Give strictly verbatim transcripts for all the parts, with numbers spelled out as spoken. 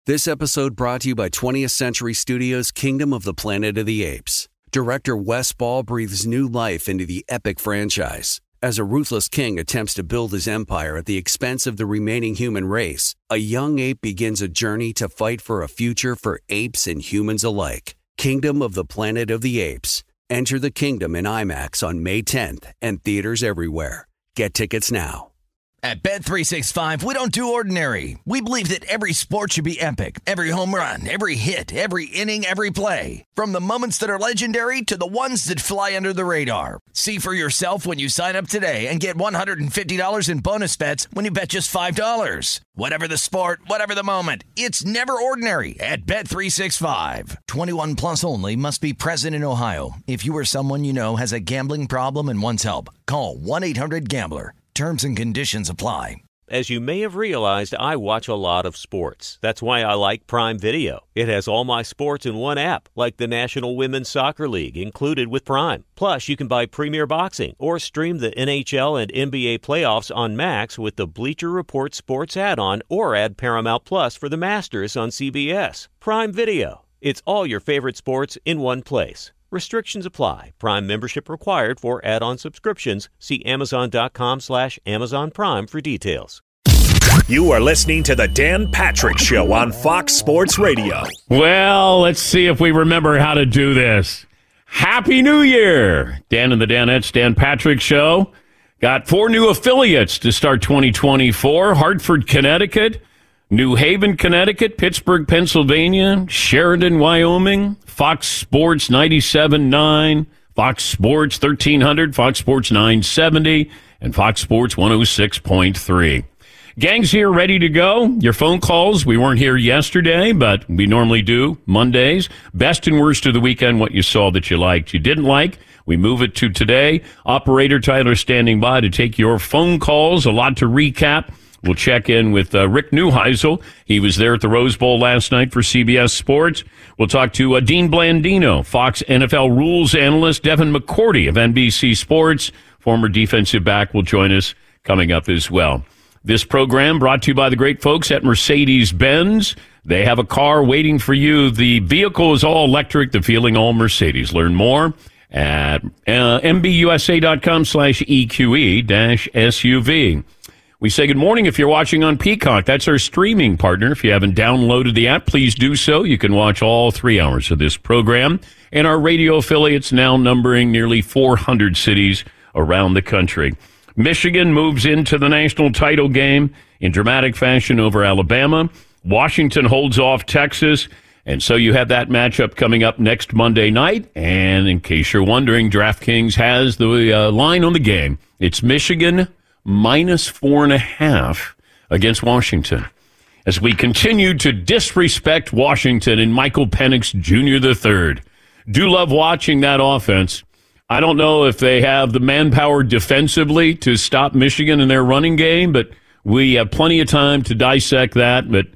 This episode brought to you by twentieth Century Studios' Kingdom of the Planet of the Apes. Director Wes Ball breathes new life into the epic franchise. As a ruthless king attempts to build his empire at the expense of the remaining human race, a young ape begins a journey to fight for a future for apes and humans alike. Kingdom of the Planet of the Apes. Enter the kingdom in IMAX on May tenth and theaters everywhere. Get tickets now. At Bet three sixty-five, we don't do ordinary. We believe that every sport should be epic. Every home run, every hit, every inning, every play. From the moments that are legendary to the ones that fly under the radar. See for yourself when you sign up today and get one hundred fifty dollars in bonus bets when you bet just five dollars. Whatever the sport, whatever the moment, it's never ordinary at Bet three sixty-five. twenty-one plus only. Must be present in Ohio. If you or someone you know has a gambling problem and wants help, call one eight hundred gambler. Terms and conditions apply. As you may have realized, I watch a lot of sports. That's why I like Prime Video. It has all my sports in one app, like the National Women's Soccer League, included with Prime. Plus, you can buy Premier Boxing or stream the N H L and N B A playoffs on Max with the Bleacher Report Sports add-on, or add Paramount Plus for the Masters on C B S. Prime Video. It's all your favorite sports in one place. Restrictions apply. Prime membership required for add-on subscriptions. See Amazon.com slash Amazon Prime for details. You are listening to the Dan Patrick Show on Fox Sports Radio. Well, let's see if we remember how to do this. Happy New Year! Dan and the Danettes, Dan Patrick Show. Got four new affiliates to start twenty twenty-four. Hartford, Connecticut. New Haven, Connecticut, Pittsburgh, Pennsylvania, Sheridan, Wyoming, Fox Sports ninety-seven point nine, Fox Sports thirteen hundred, Fox Sports nine seventy, and Fox Sports one oh six point three. Gang's here, ready to go. Your phone calls, we weren't here yesterday, but we normally do Mondays. Best and worst of the weekend, what you saw that you liked, you didn't like. We move it to today. Operator Tyler standing by to take your phone calls. A lot to recap. We'll check in with uh, Rick Neuheisel. He was there at the Rose Bowl last night for C B S Sports. We'll talk to uh, Dean Blandino, Fox N F L rules analyst. Devin McCourty of N B C Sports, former defensive back, will join us coming up as well. This program brought to you by the great folks at Mercedes-Benz. They have a car waiting for you. The vehicle is all electric, the feeling all Mercedes. Learn more at uh, mbusa.com slash EQE dash SUV. We say good morning if you're watching on Peacock. That's our streaming partner. If you haven't downloaded the app, please do so. You can watch all three hours of this program. And our radio affiliates now numbering nearly four hundred cities around the country. Michigan moves into the national title game in dramatic fashion over Alabama. Washington holds off Texas. And so you have that matchup coming up next Monday night. And in case you're wondering, DraftKings has the uh, line on the game. It's Michigan minus four and a half against Washington. As we continue to disrespect Washington and Michael Penix Junior the third. Do love watching that offense. I don't know if they have the manpower defensively to stop Michigan in their running game, but we have plenty of time to dissect that. But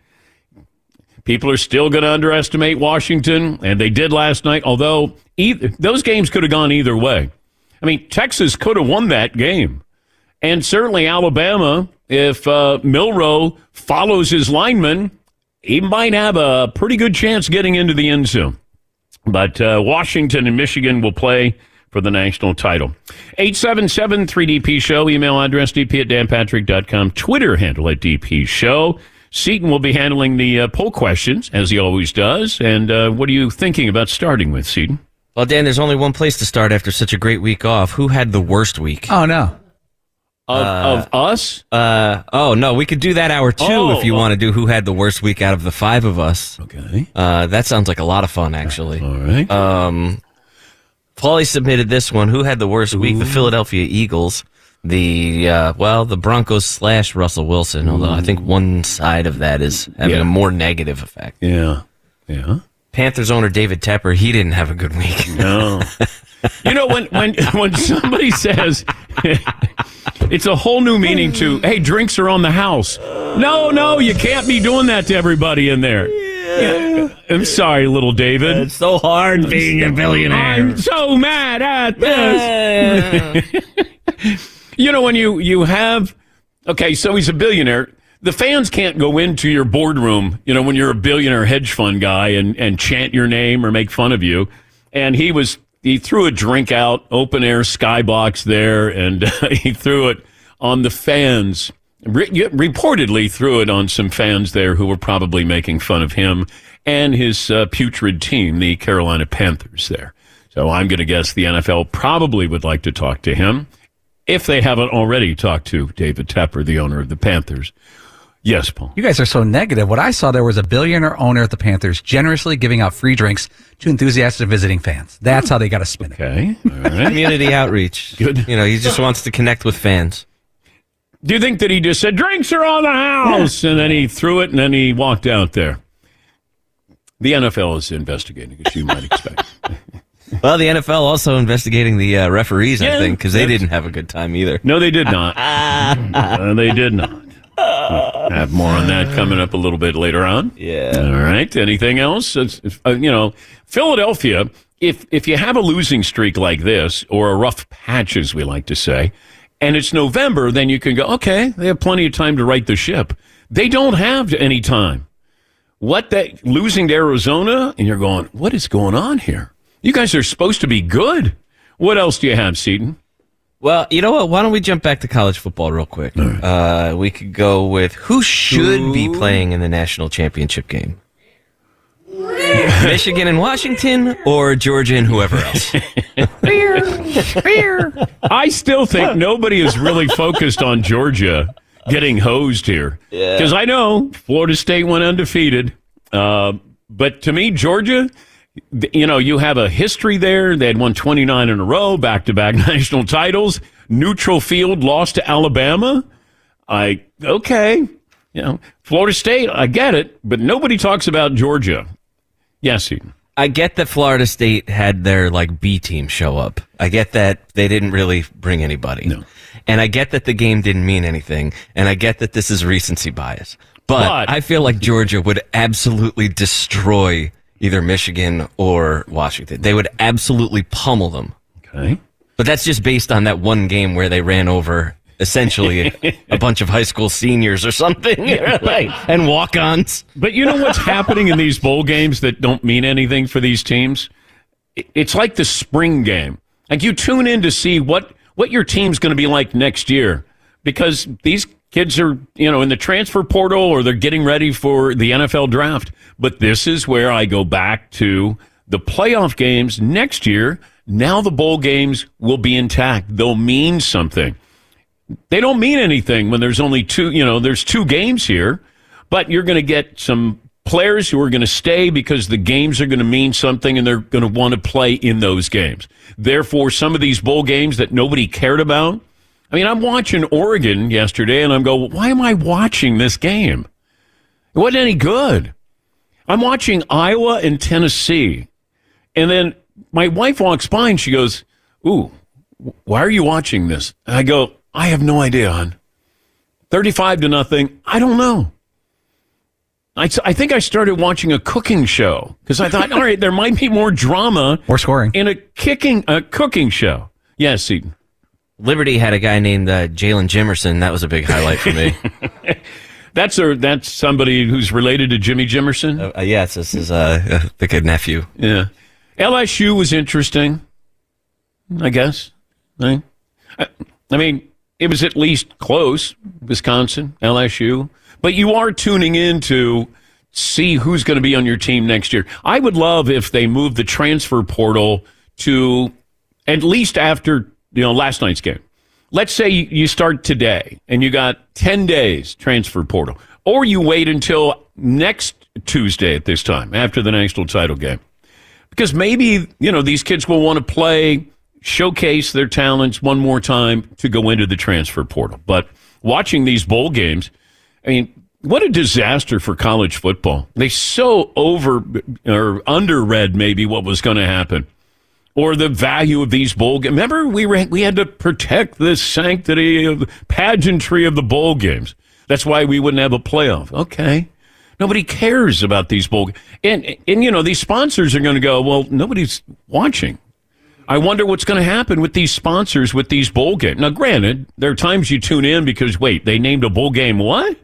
people are still going to underestimate Washington, and they did last night, although either, those games could have gone either way. I mean, Texas could have won that game. And certainly Alabama, if uh, Milroe follows his lineman, he might have a pretty good chance getting into the end zone. But uh, Washington and Michigan will play for the national title. eight seven seven three D P Show, email address d p at dan patrick dot com, Twitter handle at D P Show. Seton will be handling the uh, poll questions, as he always does. And uh, what are you thinking about starting with, Seton? Well, Dan, there's only one place to start after such a great week off. Who had the worst week? Oh, no. Of, uh, of us? Uh, oh, no, we could do that hour, too, oh, if you oh. want to do who had the worst week out of the five of us. Okay. Uh, that sounds like a lot of fun, actually. All right. Um, Paulie submitted this one. Who had the worst Ooh. week? The Philadelphia Eagles. The, uh, well, the Broncos slash Russell Wilson, although I think one side of that is having yeah. a more negative effect. Yeah. Yeah. Panthers owner David Tepper, he didn't have a good week. No. You know, when, when, when somebody says... It's a whole new meaning to, hey, drinks are on the house. No, no, you can't be doing that to everybody in there. Yeah. Yeah. I'm sorry, little David. It's so hard being a billionaire. I'm so mad at this. Yeah. You know, when you, you have, okay, so he's a billionaire. the fans can't go into your boardroom, you know, when you're a billionaire hedge fund guy and, and chant your name or make fun of you. And he was, he threw a drink out, open air skybox there, and uh, he threw it on the fans. Re- reportedly threw it on some fans there who were probably making fun of him and his uh, putrid team, the Carolina Panthers there. So I'm going to guess the N F L probably would like to talk to him if they haven't already talked to David Tepper, the owner of the Panthers. Yes, Paul. You guys are so negative. What I saw, there was a billionaire owner at the Panthers generously giving out free drinks to enthusiastic visiting fans. That's how they got to spin it. Okay. All right. Community outreach. Good. You know, he just wants to connect with fans. Do you think that he just said, drinks are on the house, and then he threw it, and then he walked out there? The N F L is investigating, as you might expect. Well, the N F L also investigating the uh, referees, Yeah, I think, because they didn't have a good time either. No, they did not. uh, they did not. We'll have more on that coming up a little bit later on. Yeah. All right. Anything else? It's, uh, you know, Philadelphia, if if you have a losing streak like this, or a rough patch, as we like to say, and it's November, then you can go, okay, they have plenty of time to right the ship. They don't have any time. What that losing to Arizona, and you're going, what is going on here? You guys are supposed to be good. What else do you have, Seton? Well, you know what? Why don't we jump back to college football real quick? Right. Uh, we could go with who should Ooh. be playing in the national championship game. Michigan and Washington, or Georgia and whoever else? I still think nobody is really focused on Georgia getting hosed here. Because yeah. I know Florida State went undefeated. Uh, but to me, Georgia, you know, you have a history there. They had won twenty-nine in a row, back-to-back national titles. Neutral field, lost to Alabama. I, okay. You know, Florida State, I get it. But nobody talks about Georgia. Yes, Eden. I get that Florida State had their like B team show up. I get that they didn't really bring anybody. No. And I get that the game didn't mean anything. And I get that this is recency bias. But, but I feel like Georgia would absolutely destroy either Michigan or Washington. They would absolutely pummel them. Okay. But that's just based on that one game where they ran over essentially a, a bunch of high school seniors or something, like, and walk-ons. But you know what's happening in these bowl games that don't mean anything for these teams? It's like the spring game. Like you tune in to see what, what your team's going to be like next year, because these kids are, you know, in the transfer portal or they're getting ready for the N F L draft. But this is where I go back to the playoff games next year. Now the bowl games will be intact. They'll mean something. They don't mean anything when there's only two, you know, there's two games here, but you're going to get some players who are going to stay because the games are going to mean something and they're going to want to play in those games. Therefore, some of these bowl games that nobody cared about. I mean, I'm watching Oregon yesterday and I'm going, why am I watching this game? It wasn't any good. I'm watching Iowa and Tennessee. And then my wife walks by and she goes, ooh, why are you watching this? And I go, I have no idea, hon. thirty-five to nothing. I don't know. I, I think I started watching a cooking show because I thought, all right, there might be more drama. More scoring. In a kicking, a cooking show. Yes, Seton. Liberty had a guy named uh, Jalen Jimerson. That was a big highlight for me. That's a, that's somebody who's related to Jimmy Jimerson? Uh, uh, yes, this is uh, the good nephew. Yeah. L S U was interesting, I guess. Right? I, I mean, it was at least close, Wisconsin, L S U. But you are tuning in to see who's going to be on your team next year. I would love if they moved the transfer portal to at least after, you know, last night's game. Let's say you start today and you got ten days transfer portal. Or you wait until next Tuesday at this time, after the national title game. Because maybe, you know, these kids will want to play, showcase their talents one more time to go into the transfer portal. But watching these bowl games, I mean, what a disaster for college football. They so over or underread maybe what was going to happen. Or the value of these bowl games. Remember, we were, we had to protect the sanctity of pageantry of the bowl games. That's why we wouldn't have a playoff. Okay. Nobody cares about these bowl games. And, and, you know, these sponsors are going to go, well, nobody's watching. I wonder what's going to happen with these sponsors with these bowl games. Now, granted, there are times you tune in because, wait, they named a bowl game what?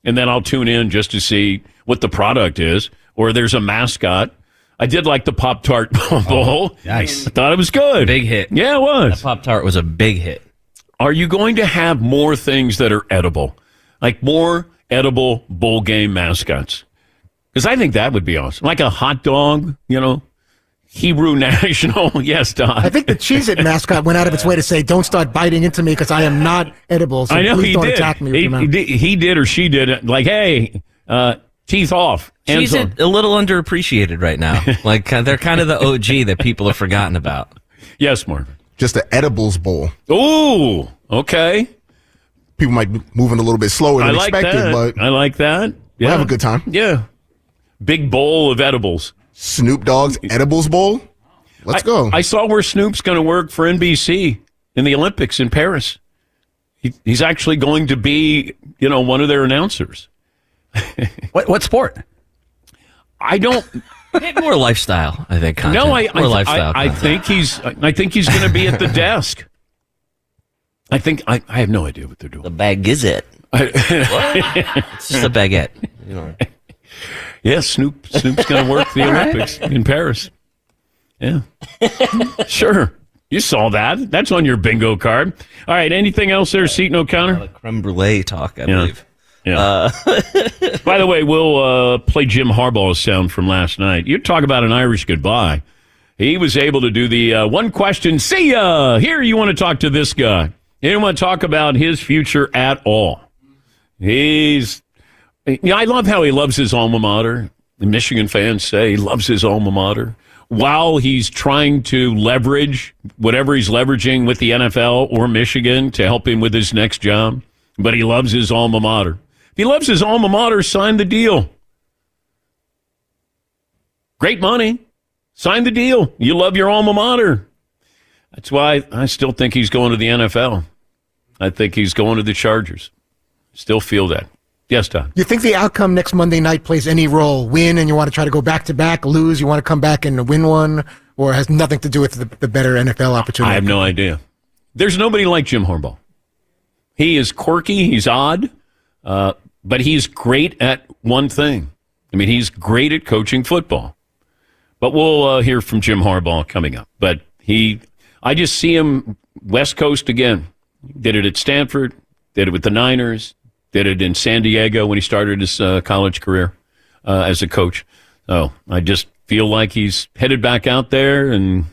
and then I'll tune in just to see what the product is, or there's a mascot. I did like the Pop-Tart bowl. Oh, nice. I thought it was good. Big hit. Yeah, it was. That Pop-Tart was a big hit. Are you going to have more things that are edible? Like more edible bowl game mascots? Because I think that would be awesome. Like a hot dog, you know, Hebrew National. Yes, Don. I think the Cheez-It mascot went out of its way to say, don't start biting into me because I am not edible, so I know please he don't did. attack me with He, your mouth. he did. He did or she did. Like, hey, uh, teeth off. She's a, a little underappreciated right now. Like uh, they're kind of the O G that people have forgotten about. Yes, Marvin. Just an edibles bowl. Ooh, okay. People might be moving a little bit slower than I like expected, that. but I like that. Yeah. we'll have a good time. Yeah. Big bowl of edibles. Snoop Dogg's edibles bowl. Let's I, go. I saw where Snoop's going to work for N B C in the Olympics in Paris. He, he's actually going to be, you know, one of their announcers. What what sport? I don't. More lifestyle, I think. Content. No, I More I, lifestyle I, I content. think he's. I think he's going to be at the desk. I think I, I have no idea what they're doing. The bag is it. It's just a baguette. You know. Yeah, Snoop. Snoop's going to work the Olympics in Paris. Yeah, sure. You saw that. That's on your bingo card. All right. Anything else there, Seton O'Connor? Creme brulee talk, I Yeah. believe. Yeah. Uh, By the way, we'll uh, play Jim Harbaugh's sound from last night. You talk about an Irish goodbye. He was able to do the uh, one question, see ya. Here, you want to talk to this guy. He didn't want to talk about his future at all. He's, you know, I love how he loves his alma mater. The Michigan fans say he loves his alma mater. While he's trying to leverage whatever he's leveraging with the N F L or Michigan to help him with his next job. But he loves his alma mater. If he loves his alma mater, sign the deal. Great money. Sign the deal. You love your alma mater. That's why I still think he's going to the N F L. I think he's going to the Chargers. Still feel that. Yes, Don. You think the outcome next Monday night plays any role? Win and you want to try to go back-to-back, lose, you want to come back and win one, or has nothing to do with the, the better N F L opportunity? I have no idea. There's nobody like Jim Harbaugh. He is quirky. He's odd. Uh, but he's great at one thing. I mean, he's great at coaching football. But we'll uh, hear from Jim Harbaugh coming up. But he, I just see him West Coast again. Did it at Stanford. Did it with the Niners. Did it in San Diego when he started his uh, college career uh, as a coach. So I just feel like he's headed back out there, and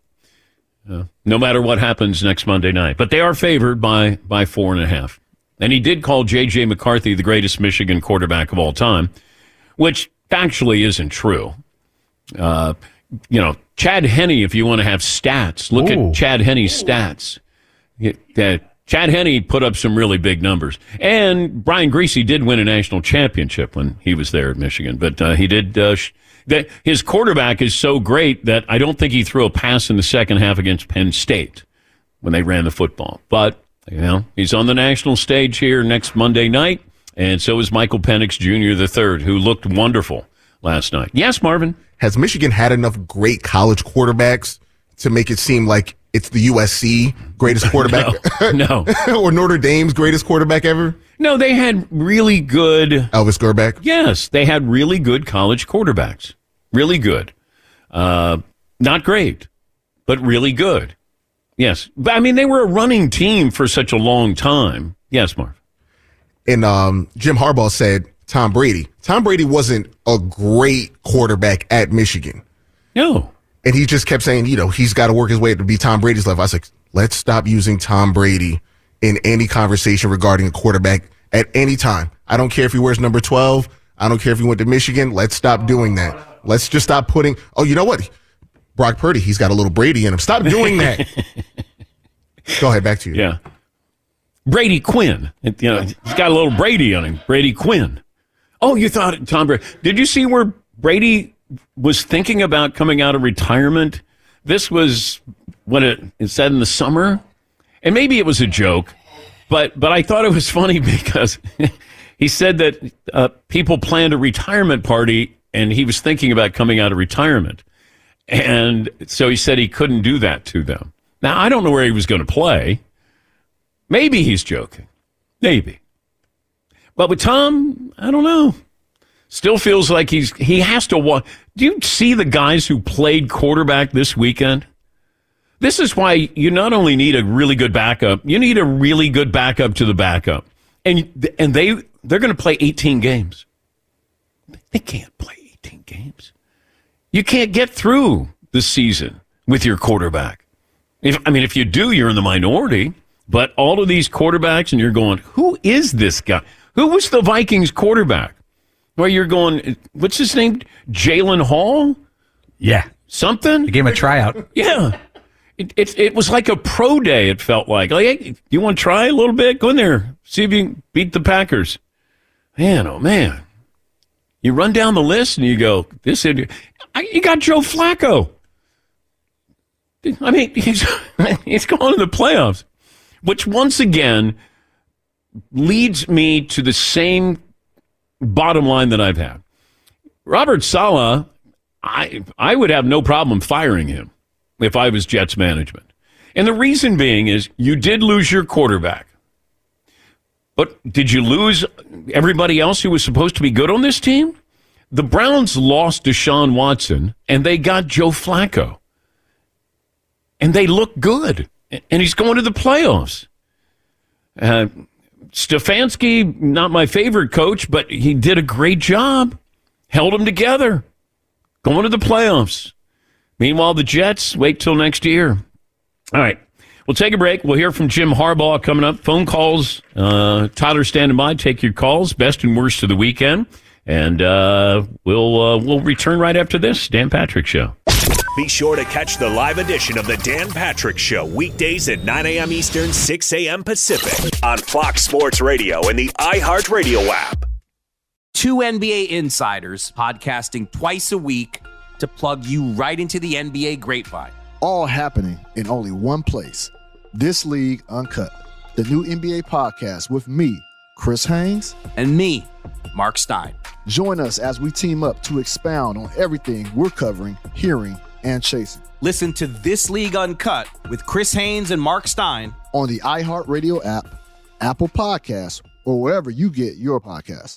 uh, no matter what happens next Monday night. But they are favored by by four and a half. And he did call J J. McCarthy the greatest Michigan quarterback of all time, which factually isn't true. Uh, you know, Chad Henne, if you want to have stats, look Ooh. at Chad Henne's stats. It, uh, Chad Henne put up some really big numbers. And Brian Griese did win a national championship when he was there at Michigan. But uh, he did. Uh, sh- that his quarterback is so great that I don't think he threw a pass in the second half against Penn State when they ran the football. But, you know, he's on the national stage here next Monday night. And so is Michael Penix Junior the third, who looked wonderful last night. Yes, Marvin? Has Michigan had enough great college quarterbacks to make it seem like it's the U S C greatest quarterback? No. no. Or Notre Dame's greatest quarterback ever? No, they had really good. Elvis Gerback? Yes, they had really good college quarterbacks. Really good. Uh, not great, but really good. Yes. But, I mean, they were a running team for such a long time. Yes, Marv. And um, Jim Harbaugh said Tom Brady. Tom Brady wasn't a great quarterback at Michigan. No. And he just kept saying, you know, he's got to work his way to be Tom Brady's level. I was like, let's stop using Tom Brady in any conversation regarding a quarterback at any time. I don't care if he wears number twelve. I don't care if he went to Michigan. Let's stop doing that. Let's just stop putting, oh, you know what? Brock Purdy, he's got a little Brady in him. Stop doing that. Go ahead, back to you. Yeah. Brady Quinn. You know, he's got a little Brady on him. Brady Quinn. Oh, you thought Tom Brady. Did you see where Brady was thinking about coming out of retirement? This was when it, it said in the summer. And maybe it was a joke, but but I thought it was funny because he said that uh, people planned a retirement party and he was thinking about coming out of retirement. And so he said he couldn't do that to them. Now, I don't know where he was going to play. Maybe he's joking. Maybe. But with Tom, I don't know. Still feels like he's he has to walk. Do you see the guys who played quarterback this weekend? This is why you not only need a really good backup, you need a really good backup to the backup. And and they they're going to play eighteen games. They can't play eighteen games. You can't get through the season with your quarterback. If I mean, if you do, you're in the minority. But all of these quarterbacks, and you're going, who is this guy? Who was the Vikings quarterback? Where you're going, what's his name? Jalen Hall? Yeah. Something? They gave him a tryout. Yeah. It, it it was like a pro day, it felt like. Like, hey, you want to try a little bit? Go in there. See if you can beat the Packers. Man, oh, man. You run down the list and you go, this is, you got Joe Flacco. I mean, he's, he's going to the playoffs, which once again leads me to the same bottom line that I've had. Robert Saleh, I I would have no problem firing him if I was Jets management. And the reason being is you did lose your quarterback. But did you lose everybody else who was supposed to be good on this team? The Browns lost Deshaun Watson, and they got Joe Flacco. And they look good. And he's going to the playoffs. Uh, Stefanski, not my favorite coach, but he did a great job. Held them together. Going to the playoffs. Meanwhile, the Jets, wait till next year. All right. We'll take a break. We'll hear from Jim Harbaugh coming up. Phone calls. Uh, Tyler standing by. Take your calls. Best and worst of the weekend. And uh, we'll uh, we'll return right after this. Dan Patrick Show. Be sure to catch the live edition of the Dan Patrick Show weekdays at nine a.m. Eastern, six a.m. Pacific on Fox Sports Radio and the iHeartRadio app. Two N B A insiders podcasting twice a week to plug you right into the N B A grapevine. All happening in only one place. This League Uncut, the new N B A podcast with me, Chris Haynes, and me, Mark Stein. Join us as we team up to expound on everything we're covering, hearing, and chasing. Listen to This League Uncut with Chris Haynes and Mark Stein on the iHeartRadio app, Apple Podcasts, or wherever you get your podcasts.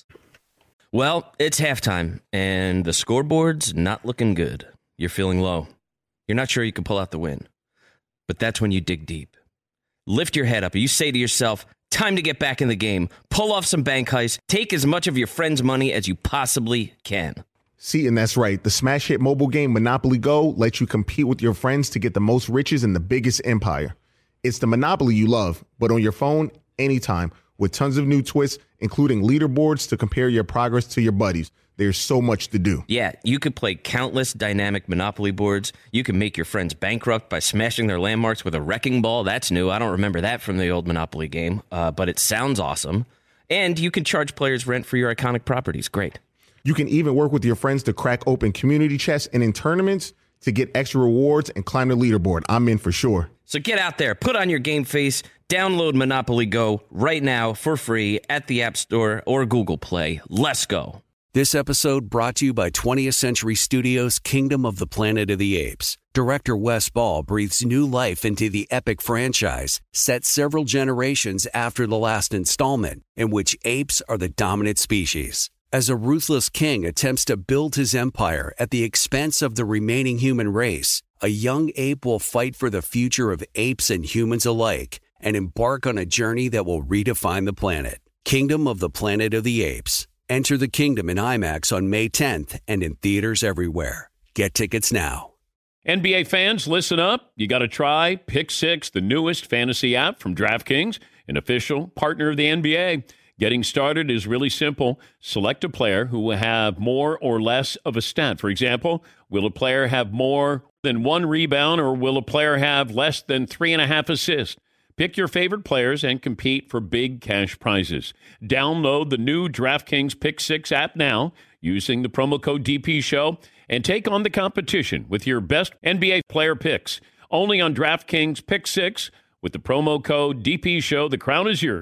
Well, it's halftime, and the scoreboard's not looking good. You're feeling low. You're not sure you can pull out the win. But that's when you dig deep. Lift your head up, and you say to yourself, time to get back in the game. Pull off some bank heists. Take as much of your friend's money as you possibly can. See, and that's right. The smash hit mobile game Monopoly Go lets you compete with your friends to get the most riches in the biggest empire. It's the Monopoly you love, but on your phone, anytime, with tons of new twists, including leaderboards to compare your progress to your buddies. There's so much to do. Yeah, you could play countless dynamic Monopoly boards. You can make your friends bankrupt by smashing their landmarks with a wrecking ball. That's new. I don't remember that from the old Monopoly game, uh, but it sounds awesome. And you can charge players rent for your iconic properties. Great. You can even work with your friends to crack open community chests and in tournaments to get extra rewards and climb the leaderboard. I'm in for sure. So get out there, put on your game face, download Monopoly Go right now for free at the App Store or Google Play. Let's go. This episode brought to you by twentieth Century Studios' Kingdom of the Planet of the Apes. Director Wes Ball breathes new life into the epic franchise, set several generations after the last installment, in which apes are the dominant species. As a ruthless king attempts to build his empire at the expense of the remaining human race, a young ape will fight for the future of apes and humans alike and embark on a journey that will redefine the planet. Kingdom of the Planet of the Apes. Enter the kingdom in IMAX on May tenth and in theaters everywhere. Get tickets now. N B A fans, listen up. You got to try Pick Six, the newest fantasy app from DraftKings, an official partner of the N B A. Getting started is really simple. Select a player who will have more or less of a stat. For example, will a player have more than one rebound or will a player have less than three and a half assists? Pick your favorite players and compete for big cash prizes. Download the new DraftKings Pick Six app now using the promo code D P Show and take on the competition with your best N B A player picks. Only on DraftKings Pick Six with the promo code D P Show. The crown is yours.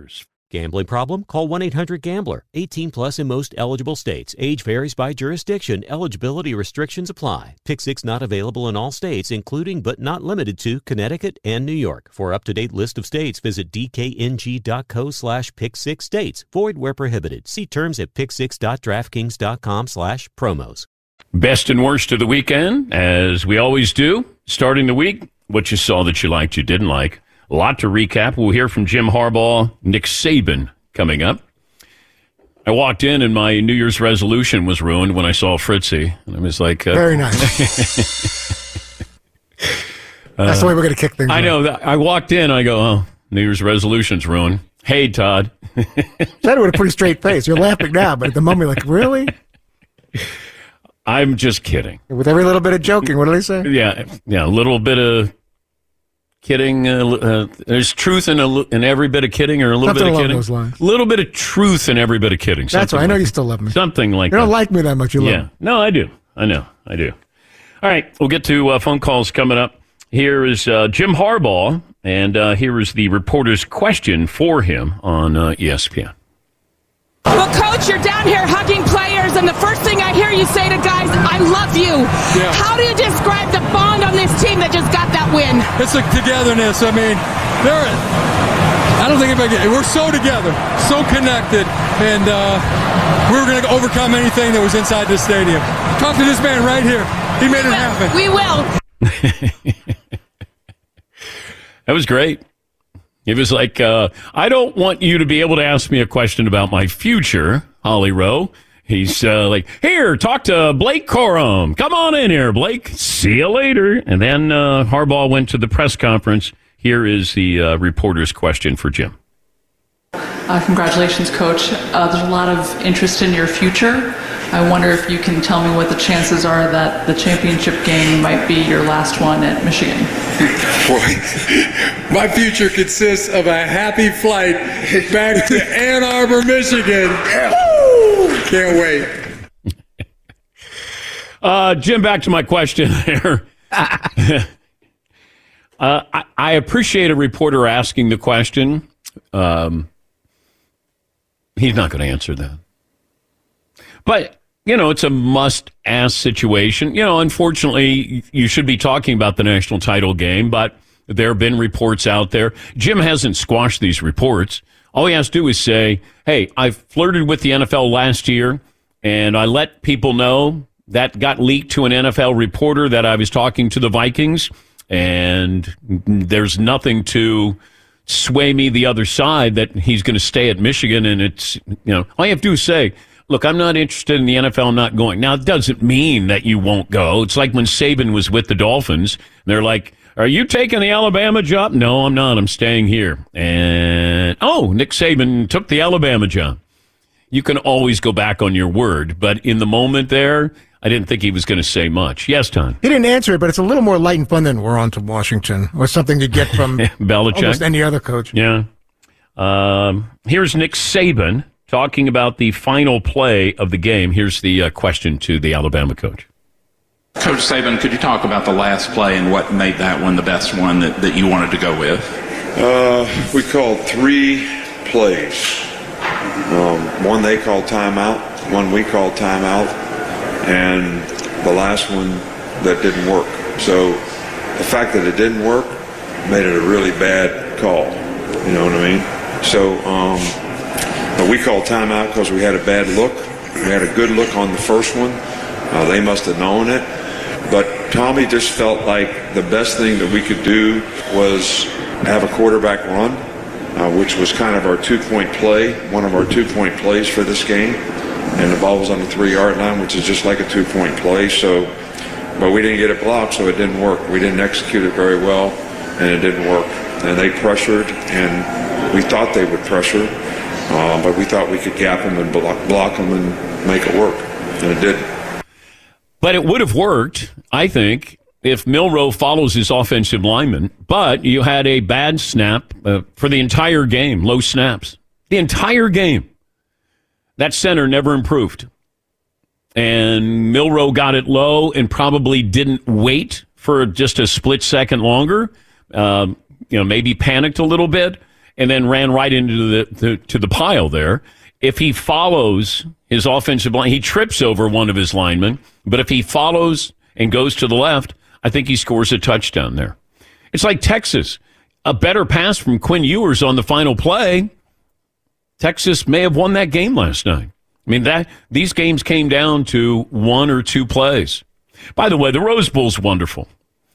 Gambling problem? Call one eight hundred gambler. eighteen plus in most eligible states. Age varies by jurisdiction. Eligibility restrictions apply. Pick six not available in all states, including but not limited to Connecticut and New York. For up-to-date list of states, visit dkng.co slash pick six states. Void where prohibited. See terms at pick six dot draftkings dot com slash promos. Best and worst of the weekend, as we always do. Starting the week, what you saw that you liked, you didn't like. A lot to recap. We'll hear from Jim Harbaugh, Nick Saban coming up. I walked in and my New Year's resolution was ruined when I saw Fritzy. And I was like... Uh, Very nice. That's the way we're going to kick things I off. know. I walked in, I go, oh, New Year's resolution's ruined. Hey, Todd. Said it with a pretty straight face. You're laughing now, but at the moment, you're like, really? I'm just kidding. With every little bit of joking, what did I say? Yeah, yeah, a little bit of... Kidding. Uh, uh, there's truth in, a, in every bit of kidding, or a little Something bit of along kidding. those lines. A little bit of truth in every bit of kidding. That's right. I know like, you still love me. Something like you that. don't like me that much. You love yeah. me. No, I do. I know. I do. All right. We'll get to uh, phone calls coming up. Here is uh, Jim Harbaugh, and uh, here is the reporter's question for him on uh, E S P N. Well, Coach, you're down here hugging players, and the first thing I hear you say to guys, I love you. Yeah. How do you describe the bond on this team that just got that win? It's a togetherness. I mean, there. I don't think anybody. We're so together, so connected, and uh, we were going to overcome anything that was inside this stadium. Talk to this man right here. He made we it will. happen. We will. That was great. It was like, uh, I don't want you to be able to ask me a question about my future, Holly Rowe. He's uh, like, here, talk to Blake Corum. Come on in here, Blake. See you later. And then uh, Harbaugh went to the press conference. Here is the uh, reporter's question for Jim. Uh, congratulations, Coach. Uh, there's a lot of interest in your future. I wonder if you can tell me what the chances are that the championship game might be your last one at Michigan. Boy, my future consists of a happy flight back to Ann Arbor, Michigan. Woo! Can't wait. Uh, Jim, back to my question there. uh, I, I appreciate a reporter asking the question. Um, he's not going to answer that. But, you know, it's a must-ask situation. You know, unfortunately, you should be talking about the national title game, but there have been reports out there. Jim hasn't squashed these reports. All he has to do is say, hey, I flirted with the N F L last year, and I let people know that got leaked to an N F L reporter that I was talking to the Vikings, and there's nothing to sway me the other side that he's going to stay at Michigan, and it's, you know, all you have to do is say, look, I'm not interested in the N F L, not going. Now, it doesn't mean that you won't go. It's like when Saban was with the Dolphins. They're like, are you taking the Alabama job? No, I'm not. I'm staying here. And, oh, Nick Saban took the Alabama job. You can always go back on your word. But in the moment there, I didn't think he was going to say much. Yes, Tom? He didn't answer it, but it's a little more light and fun than we're on to Washington, or something you get from Belichick. Almost any other coach. Yeah. Um, here's Nick Saban talking about the final play of the game. Here's the uh, question to the Alabama coach. Coach Saban, could you talk about the last play and what made that one the best one that, that you wanted to go with? Uh, we called three plays. Um, one they called timeout, one we called timeout, and the last one that didn't work. So the fact that it didn't work made it a really bad call. You know what I mean? So um, but we called timeout because we had a bad look. We had a good look on the first one. Uh, they must have known it. But Tommy just felt like the best thing that we could do was have a quarterback run, uh, which was kind of our two-point play, one of our two-point plays for this game. And the ball was on the three-yard line, which is just like a two-point play. So, but we didn't get it blocked, so it didn't work. We didn't execute it very well, and it didn't work. And they pressured, and we thought they would pressure, uh, but we thought we could gap them and block, block them and make it work, and it didn't. But it would have worked, I think, if Milroe follows his offensive lineman. But you had a bad snap uh, for the entire game, low snaps. The entire game. That center never improved. And Milroe got it low and probably didn't wait for just a split second longer. Uh, you know, maybe panicked a little bit. and then ran right into the, the to the pile there. If he follows his offensive line, he trips over one of his linemen, but if he follows and goes to the left, I think he scores a touchdown there. It's like Texas. A better pass from Quinn Ewers on the final play, Texas may have won that game last night. I mean, that these games came down to one or two plays. By the way, the Rose Bowl's wonderful.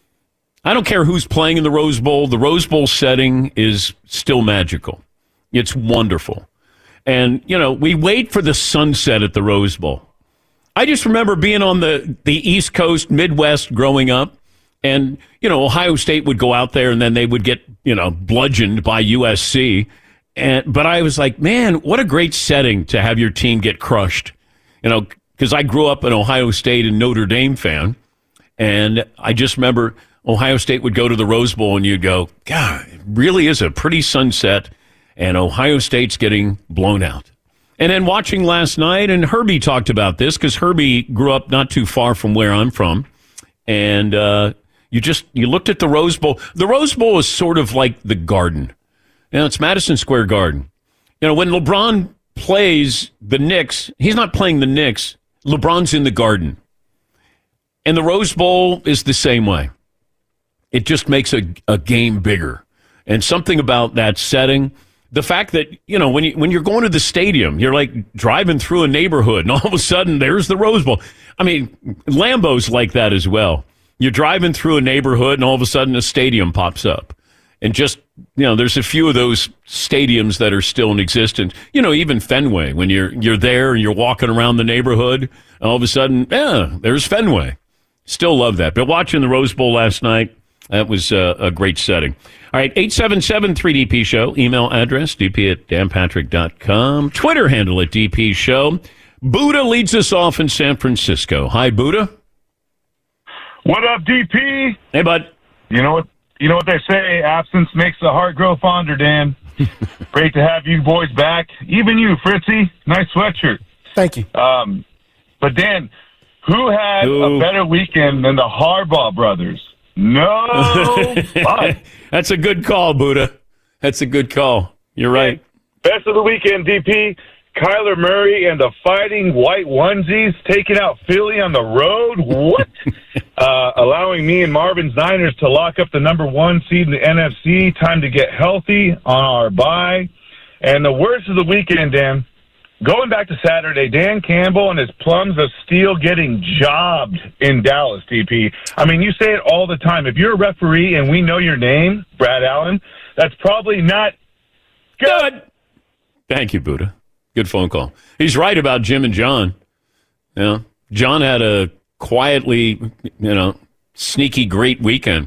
I don't care who's playing in the Rose Bowl. The Rose Bowl setting is still magical. It's wonderful. And, you know, we wait for the sunset at the Rose Bowl. I just remember being on the, the East Coast, Midwest growing up. And, you know, Ohio State would go out there and then they would get, you know, bludgeoned by U S C. And but I was like, man, what a great setting to have your team get crushed. You know, because I grew up an Ohio State and Notre Dame fan. And I just remember Ohio State would go to the Rose Bowl and you'd go, God, it really is a pretty sunset. And Ohio State's getting blown out. And then watching last night, and Herbie talked about this because Herbie grew up not too far from where I'm from. And uh, you just, you looked at the Rose Bowl. The Rose Bowl is sort of like the Garden. You know, it's Madison Square Garden. You know, when LeBron plays the Knicks, he's not playing the Knicks. LeBron's in the Garden. And the Rose Bowl is the same way. It just makes a, a game bigger. And something about that setting, the fact that, you know, when, you, when you're going to the stadium, you're like driving through a neighborhood, and all of a sudden there's the Rose Bowl. I mean, Lambeau's like that as well. You're driving through a neighborhood, and all of a sudden a stadium pops up. And just, you know, there's a few of those stadiums that are still in existence. You know, even Fenway, when you're you're there and you're walking around the neighborhood, and all of a sudden, yeah, there's Fenway. Still love that. But watching the Rose Bowl last night, that was uh, a great setting. All right, eight seven seven three D P Show. Email address, d p at dan patrick dot com. Twitter handle at D P Show. Buddha leads us off in San Francisco. Hi, Buddha. What up, D P? Hey, bud. You know what? You know what they say, absence makes the heart grow fonder, Dan. Great to have you boys back. Even you, Fritzy. Nice sweatshirt. Thank you. Um, but, Dan, who had Ooh. a better weekend than the Harbaugh brothers? No. That's a good call, Buddha. That's a good call. You're right. Best of the weekend, D P. Kyler Murray and the Fighting White Onesies taking out Philly on the road. What? uh, allowing me and Marvin's Niners to lock up the number one seed in the N F C. Time to get healthy on our bye. And the worst of the weekend, Dan, going back to Saturday, Dan Campbell and his plums of steel getting jobbed in Dallas, D P. I mean, you say it all the time. If you're a referee and we know your name, Brad Allen, that's probably not good. good. Thank you, Buddha. Good phone call. He's right about Jim and John. You know, John had a quietly, you know, sneaky great weekend.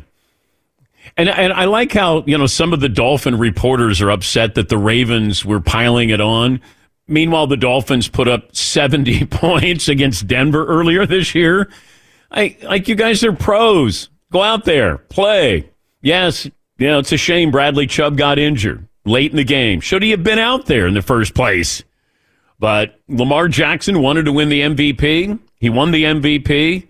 And and I like how, you know, some of the Dolphin reporters are upset that the Ravens were piling it on. Meanwhile, the Dolphins put up seventy points against Denver earlier this year. I like, you guys are pros. Go out there, play. Yes, you know, it's a shame Bradley Chubb got injured late in the game. Should he have been out there in the first place? But Lamar Jackson wanted to win the M V P. He won the M V P.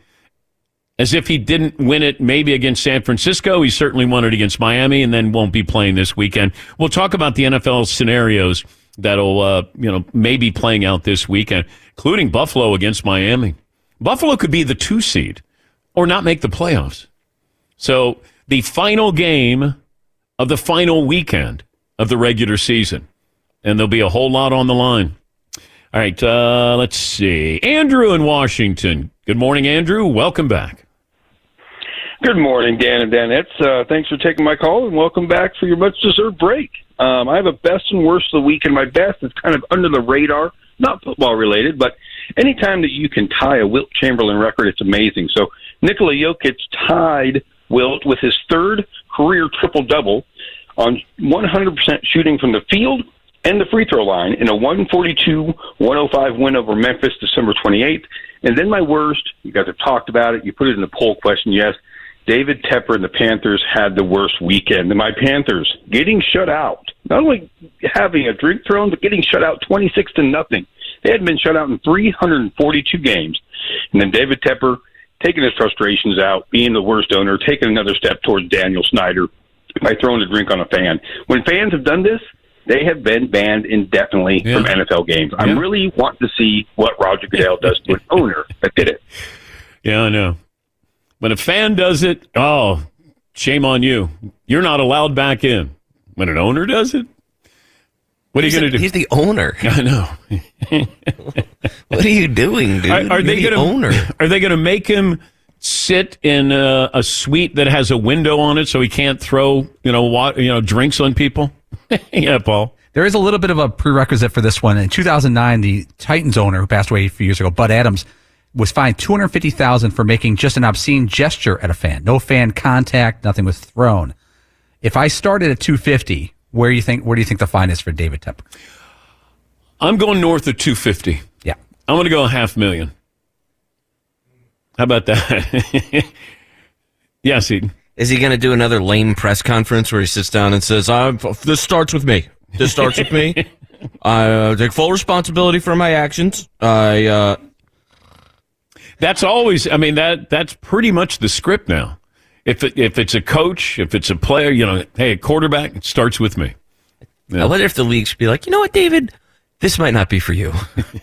As if he didn't win it maybe against San Francisco, he certainly won it against Miami and then won't be playing this weekend. We'll talk about the N F L scenarios that'll, uh, you know, maybe playing out this weekend, including Buffalo against Miami. Buffalo could be the two seed or not make the playoffs. So the final game of the final weekend of the regular season, and there'll be a whole lot on the line. All right, uh, let's see. Andrew in Washington. Good morning, Andrew. Welcome back. Good morning, Dan and Danettes. Uh, thanks for taking my call, and welcome back for your much-deserved break. Um, I have a best and worst of the week, and my best is kind of under the radar, not football-related, but anytime that you can tie a Wilt Chamberlain record, it's amazing. So Nikola Jokic tied Wilt with his third career triple-double on one hundred percent shooting from the field and the free throw line in a one forty-two one oh five win over Memphis December twenty-eighth. And then my worst, you guys have talked about it, you put it in the poll question, yes, David Tepper and the Panthers had the worst weekend. And my Panthers getting shut out, not only having a drink thrown, but getting shut out twenty-six to nothing. They hadn't been shut out in three hundred forty-two games. And then David Tepper taking his frustrations out, being the worst owner, taking another step towards Daniel Snyder. by throwing a drink on a fan. When fans have done this, they have been banned indefinitely yeah. from N F L games. I yeah. really want to see what Roger Goodell does to an owner that did it. Yeah, I know. When a fan does it, oh, shame on you. You're not allowed back in. When an owner does it, what are he's you going to do? He's the owner. I know. What are you doing, dude? Are, are they the gonna, owner. Are they going to make him sit in a, a suite that has a window on it so he can't throw, you know, water, you know, drinks on people? Yeah, Paul. There is a little bit of a prerequisite for this one. In two thousand nine, the Titans owner, who passed away a few years ago, Bud Adams, was fined two hundred fifty thousand dollars for making just an obscene gesture at a fan. No fan contact, nothing was thrown. If I started at two hundred fifty, where do you think where do you think the fine is for David Tepper? I'm going north of two hundred fifty. Yeah. I'm going to go a half million. How about that? Yes, Eden. Is he going to do another lame press conference where he sits down and says, uh, this starts with me. This starts with me. I uh, take full responsibility for my actions. I, uh... That's always, I mean, that that's pretty much the script now. If it, if it's a coach, if it's a player, you know, hey, a quarterback, it starts with me. Yeah. I wonder if the league should be like, you know what, David? This might not be for you.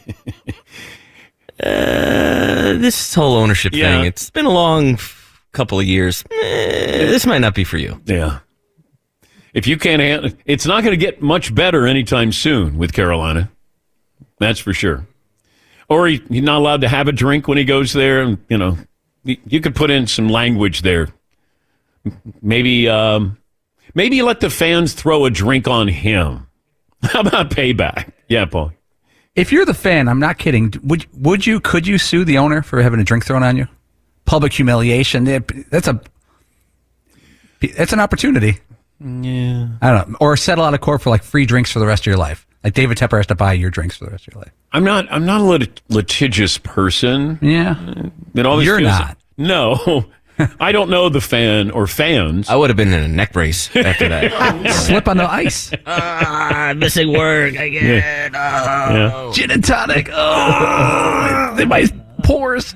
uh, this whole ownership Yeah. thing, it's been a long couple of years. Eh, this might not be for you. Yeah. If you can't handle, it's not going to get much better anytime soon with Carolina. That's for sure. Or he, he's not allowed to have a drink when he goes there. And, you know, you, you could put in some language there. Maybe, um, maybe you let the fans throw a drink on him. How about payback? Yeah, Paul. If you're the fan, I'm not kidding. Would would you? Could you sue the owner for having a drink thrown on you? Public humiliation. That's a. That's an opportunity. Yeah. I don't know. Or settle out of court for like free drinks for the rest of your life. Like David Tepper has to buy your drinks for the rest of your life. I'm not. I'm not a lit- litigious person. Yeah. It always You're feels- not. No. I don't know the fan or fans. I would have been in a neck brace after that. Slip on the ice. Ah, missing work again. Yeah. Oh. Gin and tonic. Oh, in my pores.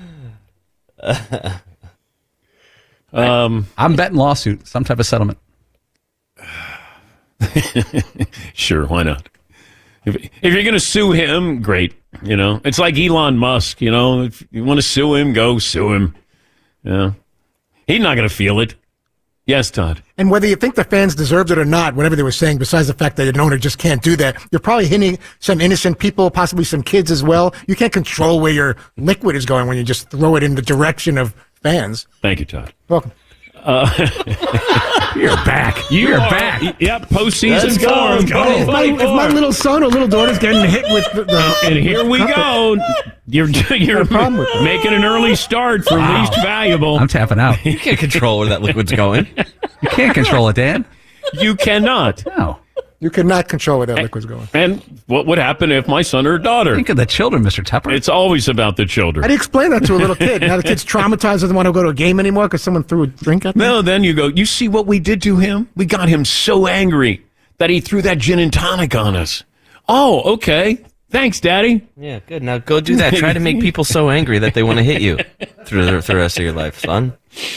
Um, I'm betting lawsuit, some type of settlement. Sure, why not? If, if you're going to sue him, great. You know, it's like Elon Musk. You know, if you want to sue him, go sue him. Yeah, he's not going to feel it. Yes, Todd. And whether you think the fans deserved it or not, whatever they were saying, besides the fact that an owner just can't do that, you're probably hitting some innocent people, possibly some kids as well. You can't control where your liquid is going when you just throw it in the direction of fans. Thank you, Todd. Welcome. Uh, You're back. You You're are, back. Yep, postseason Let's go. form. Let's go. If my, if my little son or little daughter's getting hit with the, the And here we go. You're you're making an early start for Wow. least valuable. I'm tapping out. You can't control where that liquid's going. You can't control it, Dan. You cannot. No. You cannot control where that liquid's going. And what would happen if my son or daughter? Think of the children, Mister Tepper. It's always about the children. How do you explain that to a little kid? Now the kid's traumatized, doesn't want to go to a game anymore because someone threw a drink at them? No, then you go, you see what we did to him? We got him so angry that he threw that gin and tonic on us. Oh, okay. Thanks, Daddy. Yeah, good. Now go do that. Try to make people so angry that they want to hit you through the, through the rest of your life, son.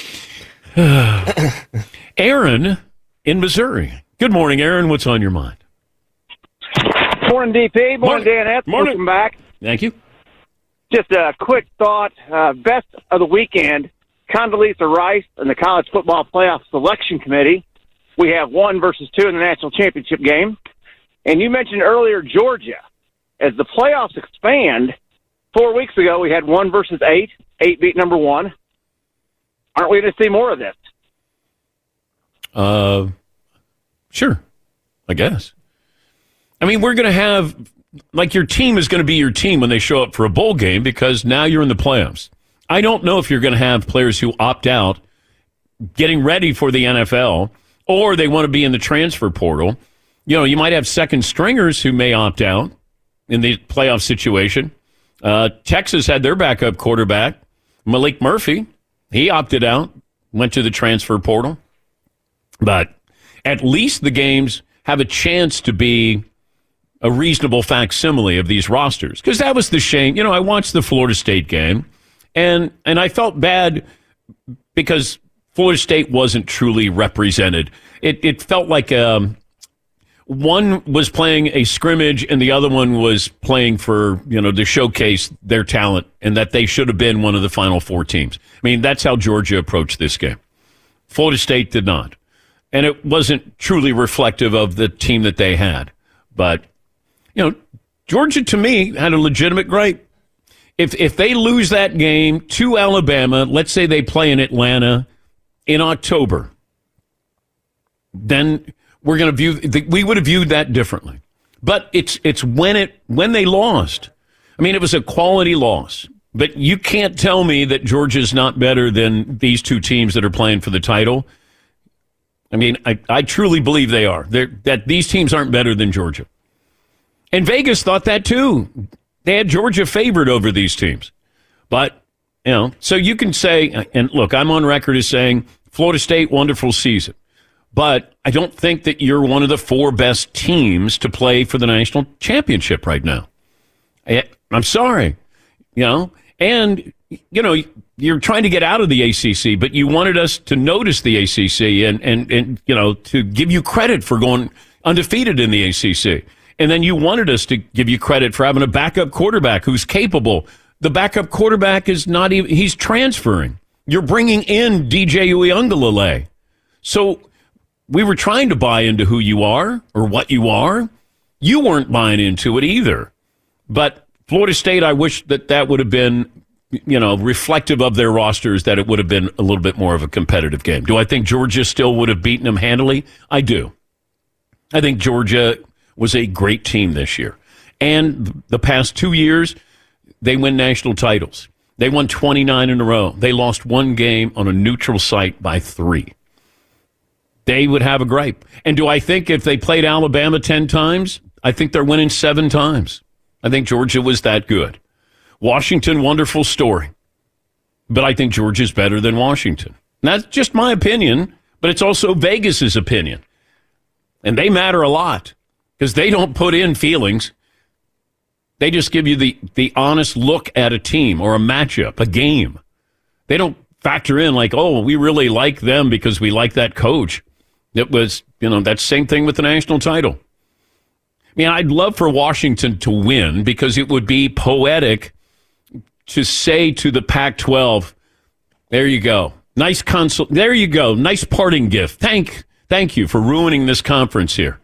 Aaron in Missouri. Good morning, Aaron. What's on your mind? Morning, D P. Morning, Morning. Dan F. Morning. Welcome back. Thank you. Just a quick thought. Uh, best of the weekend, Condoleezza Rice and the College Football Playoff Selection Committee. We have one versus two in the national championship game. And you mentioned earlier Georgia. As the playoffs expand, four weeks ago we had one versus eight. Eight beat number one. Aren't we going to see more of this? Uh, sure, I guess. I mean, we're going to have, like, your team is going to be your team when they show up for a bowl game because now you're in the playoffs. I don't know if you're going to have players who opt out getting ready for the N F L or they want to be in the transfer portal. You know, you might have second stringers who may opt out in the playoff situation. Uh, Texas had their backup quarterback, Malik Murphy. He opted out, went to the transfer portal. But at least the games have a chance to be a reasonable facsimile of these rosters. Because that was the shame. You know, I watched the Florida State game, and and I felt bad because Florida State wasn't truly represented. It, it felt like um, one was playing a scrimmage and the other one was playing for, you know, to showcase their talent and that they should have been one of the Final Four teams. I mean, that's how Georgia approached this game. Florida State did not. And it wasn't truly reflective of the team that they had. But, you know, Georgia, to me, had a legitimate gripe. If if they lose that game to Alabama, let's say they play in Atlanta in October, then we're going to view we would have viewed that differently. But it's it's when it when they lost. I mean, it was a quality loss. But you can't tell me that Georgia's not better than these two teams that are playing for the title. I mean, I, I truly believe they are. They're, that these teams aren't better than Georgia. And Vegas thought that too. They had Georgia favored over these teams. But, you know, so you can say, and look, I'm on record as saying Florida State, wonderful season. But I don't think that you're one of the four best teams to play for the national championship right now. I, I'm sorry. You know, and, you know, you're trying to get out of the A C C, but you wanted us to notice the A C C and, and, and, you know, to give you credit for going undefeated in the A C C. And then you wanted us to give you credit for having a backup quarterback who's capable. The backup quarterback is not even, he's transferring. You're bringing in D J Uiagalelei. So we were trying to buy into who you are or what you are. You weren't buying into it either. But Florida State, I wish that that would have been, you know, reflective of their rosters, that it would have been a little bit more of a competitive game. Do I think Georgia still would have beaten them handily? I do. I think Georgia was a great team this year. And the past two years, they win national titles. They won twenty-nine in a row. They lost one game on a neutral site by three. They would have a gripe. And do I think if they played Alabama ten times, I think they're winning seven times. I think Georgia was that good. Washington, wonderful story. But I think Georgia's better than Washington. And that's just my opinion, but it's also Vegas's opinion. And they matter a lot because they don't put in feelings. They just give you the, the honest look at a team or a matchup, a game. They don't factor in like, oh, we really like them because we like that coach. It was, you know, that same thing with the national title. I mean, I'd love for Washington to win because it would be poetic to say to the Pac twelve, there you go. Nice console. There you go. Nice parting gift. Thank, thank you for ruining this conference here.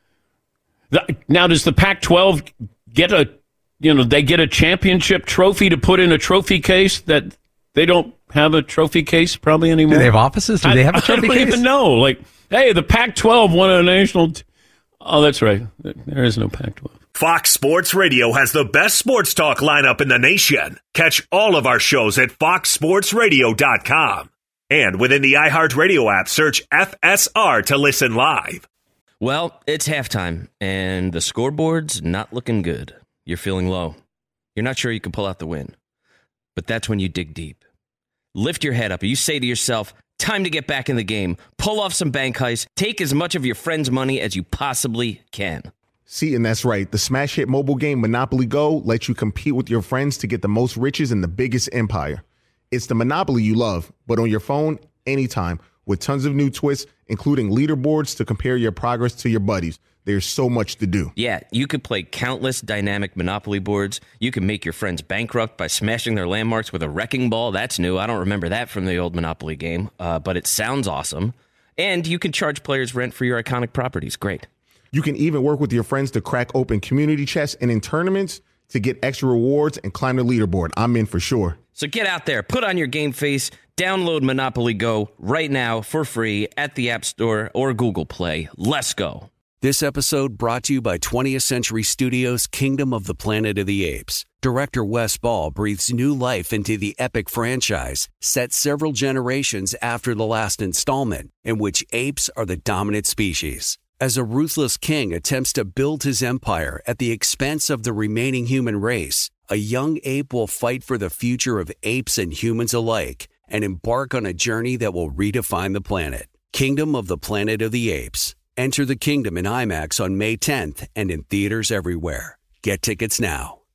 The, now, does the Pac twelve get a, you know, they get a championship trophy to put in a trophy case that they don't have a trophy case probably anymore? Do they have offices? Do they have a trophy case? I don't case? even know. Like, hey, the Pac twelve won a national. T- oh, that's right. There is no Pac twelve. Fox Sports Radio has the best sports talk lineup in the nation. Catch all of our shows at fox sports radio dot com. And within the iHeartRadio app, search F S R to listen live. Well, it's halftime, and the scoreboard's not looking good. You're feeling low. You're not sure you can pull out the win. But that's when you dig deep. Lift your head up, and you say to yourself, time to get back in the game. Pull off some bank heists. Take as much of your friend's money as you possibly can. See, and that's right. The smash hit mobile game Monopoly Go lets you compete with your friends to get the most riches in the biggest empire. It's the Monopoly you love, but on your phone, anytime, with tons of new twists, including leaderboards to compare your progress to your buddies. There's so much to do. Yeah, you could play countless dynamic Monopoly boards. You can make your friends bankrupt by smashing their landmarks with a wrecking ball. That's new. I don't remember that from the old Monopoly game, uh, but it sounds awesome. And you can charge players rent for your iconic properties. Great. You can even work with your friends to crack open community chests and in tournaments to get extra rewards and climb the leaderboard. I'm in for sure. So get out there, put on your game face, download Monopoly Go right now for free at the App Store or Google Play. Let's go. This episode brought to you by twentieth Century Studios' Kingdom of the Planet of the Apes. Director Wes Ball breathes new life into the epic franchise, set several generations after the last installment, in which apes are the dominant species. As a ruthless king attempts to build his empire at the expense of the remaining human race, a young ape will fight for the future of apes and humans alike and embark on a journey that will redefine the planet. Kingdom of the Planet of the Apes. Enter the kingdom in IMAX on May tenth and in theaters everywhere. Get tickets now.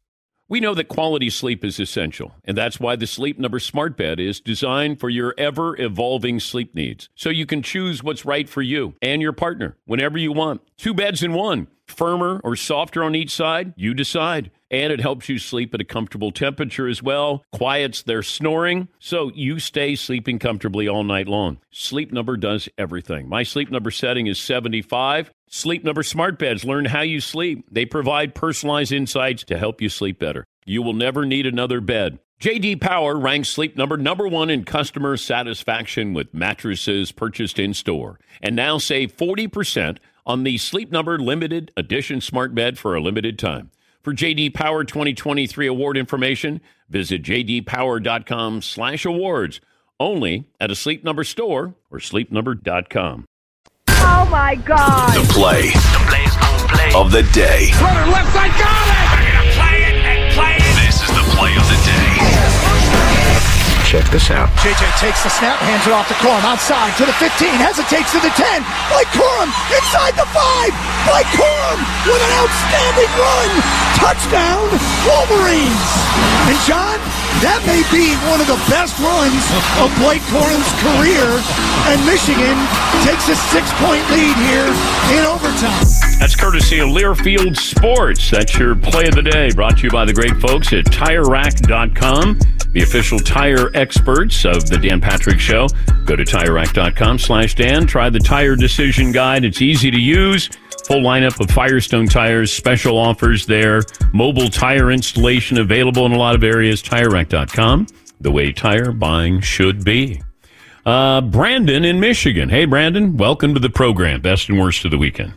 We know that quality sleep is essential, and that's why the Sleep Number Smart Bed is designed for your ever-evolving sleep needs, so you can choose what's right for you and your partner whenever you want. Two beds in one, firmer or softer on each side, you decide. And it helps you sleep at a comfortable temperature as well, quiets their snoring, so you stay sleeping comfortably all night long. Sleep Number does everything. My Sleep Number setting is seventy-five. Sleep Number Smart Beds learn how you sleep. They provide personalized insights to help you sleep better. You will never need another bed. J D Power ranks Sleep Number number one in customer satisfaction with mattresses purchased in-store. And now save forty percent on the Sleep Number Limited Edition Smart Bed for a limited time. For J D Power twenty twenty-three award information, visit jdpower.com slash awards. Only at a Sleep Number store or sleep number dot com. Oh, my God. The play, the plays, the play of the day. Runner left side, got it! We're going to play it and play it. This is the play of the day. Check this out. J J takes the snap, hands it off to Corum, outside to the fifteen, hesitates to the ten. Blake Corum inside the five. Blake Corum with an outstanding run. Touchdown, Wolverines. And John, that may be one of the best runs of Blake Corum's career. And Michigan takes a six-point lead here in overtime. That's courtesy of Learfield Sports. That's your play of the day, brought to you by the great folks at Tire Rack dot com, the official tire experts of the Dan Patrick Show. Go to Tire Rack dot com slash Dan. Try the Tire Decision Guide. It's easy to use. Full lineup of Firestone tires, special offers there. Mobile tire installation available in a lot of areas. Tire Rack dot com, the way tire buying should be. Uh, Brandon in Michigan. Hey, Brandon, welcome to the program. Best and worst of the weekend.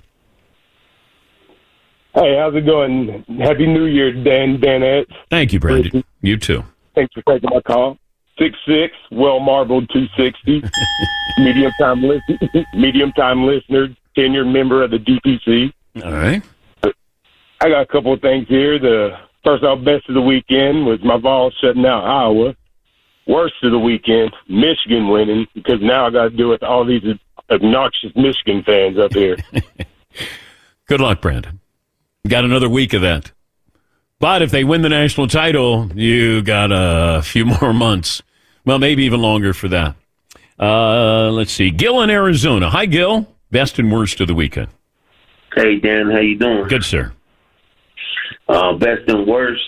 Hey, how's it going? Happy New Year, Dan Danette. Thank you, Brandon. You too. Thanks for taking my call. six six, well marbled two sixty. medium time listen, medium time listener, tenured member of the D P C. All right. I got a couple of things here. The first off, best of the weekend was my Vols shutting out Iowa. Worst of the weekend, Michigan winning, because now I got to deal with all these obnoxious Michigan fans up here. Good luck, Brandon. Got another week of that. But if they win the national title, you got a few more months. Well, maybe even longer for that. Uh, let's see. Gil in Arizona. Hi, Gil. Best and worst of the weekend. Hey, Dan. How you doing? Good, sir. Uh, best and worst.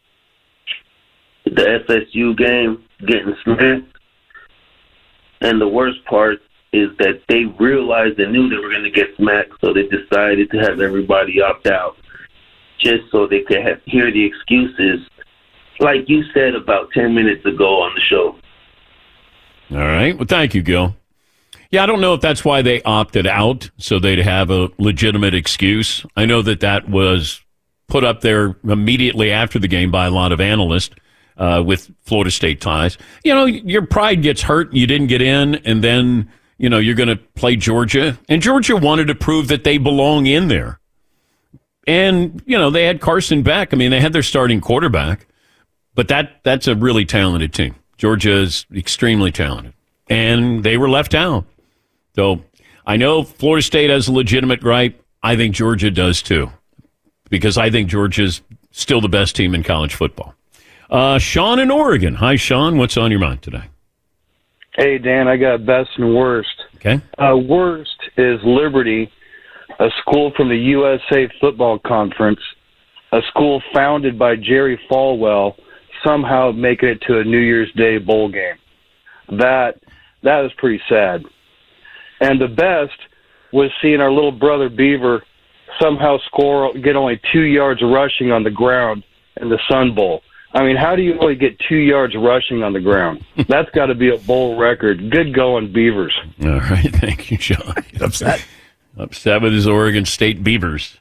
The F S U game, getting smacked. And the worst part is that they realized they knew they were going to get smacked, so they decided to have everybody opt out just so they could have, hear the excuses, like you said about ten minutes ago on the show. All right. Well, thank you, Gil. Yeah, I don't know if that's why they opted out, so they'd have a legitimate excuse. I know that that was put up there immediately after the game by a lot of analysts uh, with Florida State ties. You know, your pride gets hurt. You didn't get in, and then, you know, you're going to play Georgia. And Georgia wanted to prove that they belong in there. And, you know, they had Carson Beck. I mean, they had their starting quarterback. But that that's a really talented team. Georgia is extremely talented. And they were left out. So I know Florida State has a legitimate gripe. I think Georgia does too, because I think Georgia's still the best team in college football. Uh, Sean in Oregon. Hi, Sean. What's on your mind today? Hey, Dan, I got best and worst. Okay. Uh, worst is Liberty, a school from the U S A Football Conference, a school founded by Jerry Falwell, somehow making it to a New Year's Day bowl game. That that is pretty sad. And the best was seeing our little brother Beaver somehow score, get only two yards rushing on the ground in the Sun Bowl. I mean, how do you only get two yards rushing on the ground? That's got to be a bowl record. Good going, Beavers. All right. Thank you, Sean. Upset. Upset with his Oregon State Beavers.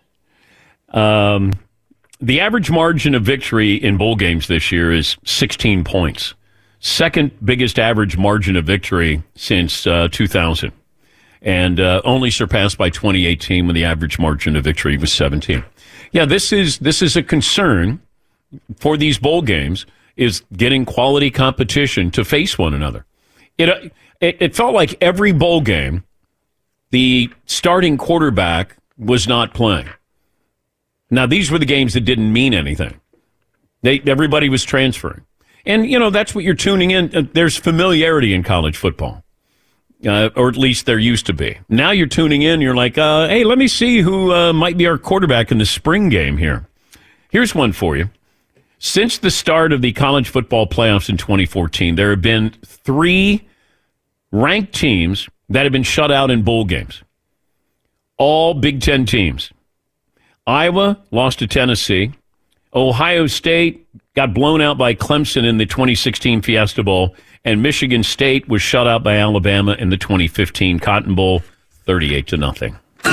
Um, the average margin of victory in bowl games this year is sixteen points. Second biggest average margin of victory since uh, two thousand. And uh, only surpassed by twenty eighteen when the average margin of victory was seventeen. Yeah, this is this is a concern for these bowl games, is getting quality competition to face one another. It, it it felt like every bowl game, the starting quarterback was not playing. Now, these were the games that didn't mean anything. They everybody was transferring. And, you know, that's what you're tuning in. There's familiarity in college football, uh, or at least there used to be. Now you're tuning in, you're like, uh, hey, let me see who uh, might be our quarterback in the spring game here. Here's one for you. Since the start of the college football playoffs in twenty fourteen, there have been three ranked teams that have been shut out in bowl games. All Big Ten teams. Iowa lost to Tennessee. Ohio State got blown out by Clemson in the twenty sixteen Fiesta Bowl, and Michigan State was shut out by Alabama in the twenty fifteen Cotton Bowl, thirty-eight to nothing. Woo!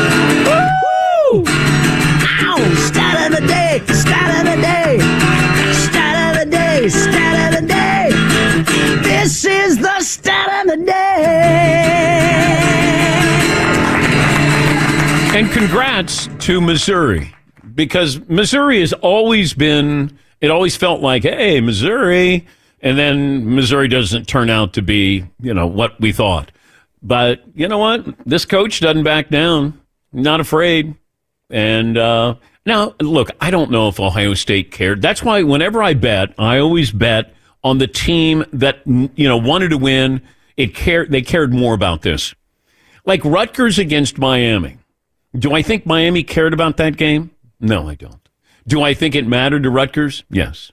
Ow! Stat of the day! Stat of the day! Stat of the day! Stat of the day! This is the stat of the day! And congrats to Missouri, because Missouri has always been, it always felt like, hey, Missouri, and then Missouri doesn't turn out to be, you know, what we thought. But you know what? This coach doesn't back down, not afraid. And uh, now, look, I don't know if Ohio State cared. That's why whenever I bet, I always bet on the team that, you know, wanted to win. It cared. They cared more about this. Like Rutgers against Miami. Do I think Miami cared about that game? No, I don't. Do I think it mattered to Rutgers? Yes.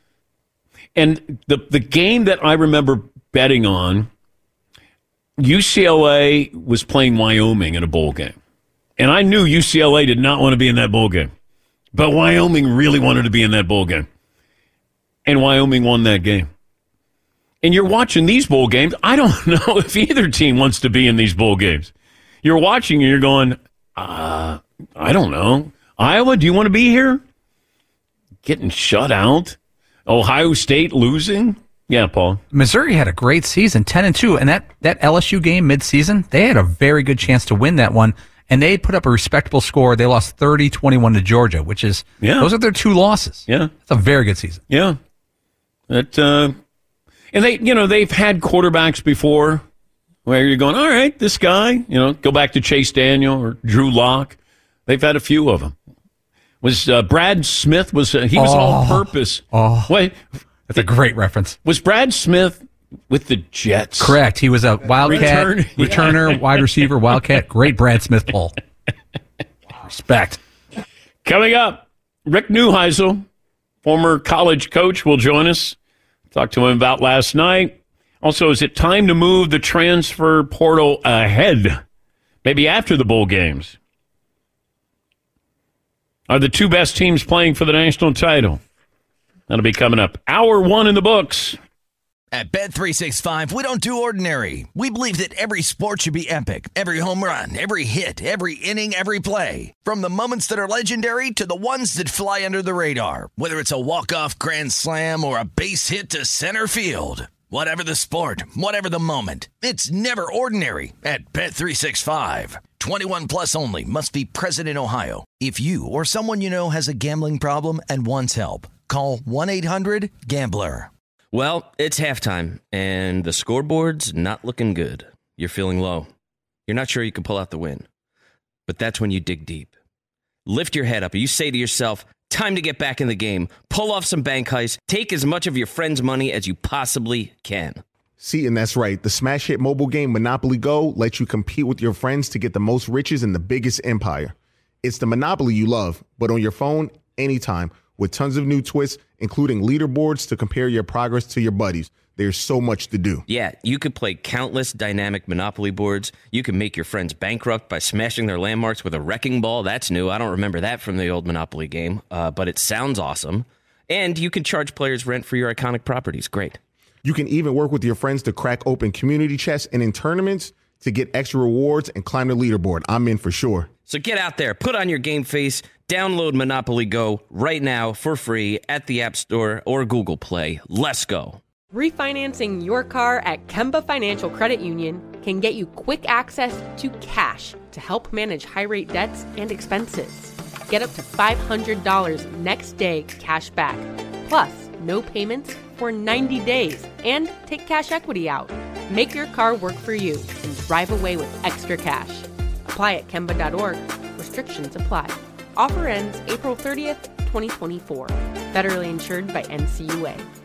And the the game that I remember betting on, U C L A was playing Wyoming in a bowl game. And I knew U C L A did not want to be in that bowl game. But Wyoming really wanted to be in that bowl game. And Wyoming won that game. And you're watching these bowl games. I don't know if either team wants to be in these bowl games. You're watching and you're going, uh, I don't know. Iowa, do you want to be here? Getting shut out? Ohio State losing? Yeah, Paul. Missouri had a great season, ten and two, and that, that L S U game mid-season, they had a very good chance to win that one, and they put up a respectable score. They lost thirty twenty-one to Georgia, which is, yeah. Those are their two losses. Yeah. That's a very good season. Yeah. That, uh, and they, you know, they've had quarterbacks before where you're going, all right, this guy, you know, go back to Chase Daniel or Drew Lock. They've had a few of them. Was uh, Brad Smith, was uh, he was oh, all-purpose. Oh, Wait, that's a great reference. Was Brad Smith with the Jets? Correct. He was a Wildcat, Return, returner, yeah. wide receiver, Wildcat. Great Brad Smith pull. Respect. Coming up, Rick Neuheisel, former college coach, will join us. Talked to him about last night. Also, is it time to move the transfer portal ahead? Maybe after the bowl games? Are the two best teams playing for the national title? That'll be coming up. Hour one in the books. At Bet three sixty-five, we don't do ordinary. We believe that every sport should be epic. Every home run, every hit, every inning, every play. From the moments that are legendary to the ones that fly under the radar. Whether it's a walk-off grand slam or a base hit to center field. Whatever the sport, whatever the moment, it's never ordinary at Bet three sixty-five. twenty-one plus only. Must be present in Ohio. If you or someone you know has a gambling problem and wants help, call one eight hundred gambler. Well, it's halftime, and the scoreboard's not looking good. You're feeling low. You're not sure you can pull out the win. But that's when you dig deep. Lift your head up, and you say to yourself, time to get back in the game. Pull off some bank heists. Take as much of your friend's money as you possibly can. See, and that's right. The smash hit mobile game Monopoly Go lets you compete with your friends to get the most riches in the biggest empire. It's the Monopoly you love, but on your phone, anytime, with tons of new twists, including leaderboards to compare your progress to your buddies. There's so much to do. Yeah, you could play countless dynamic Monopoly boards. You can make your friends bankrupt by smashing their landmarks with a wrecking ball. That's new. I don't remember that from the old Monopoly game, uh, but it sounds awesome. And you can charge players rent for your iconic properties. Great. You can even work with your friends to crack open community chests and in tournaments to get extra rewards and climb the leaderboard. I'm in for sure. So get out there, put on your game face, download Monopoly Go right now for free at the App Store or Google Play. Let's go. Refinancing your car at Kemba Financial Credit Union can get you quick access to cash to help manage high-rate debts and expenses. Get up to five hundred dollars next day cash back, plus no payments for ninety days, and take cash equity out. Make your car work for you and drive away with extra cash. Apply at Kemba dot org. Restrictions apply. Offer ends April thirtieth, twenty twenty-four. Federally insured by N C U A.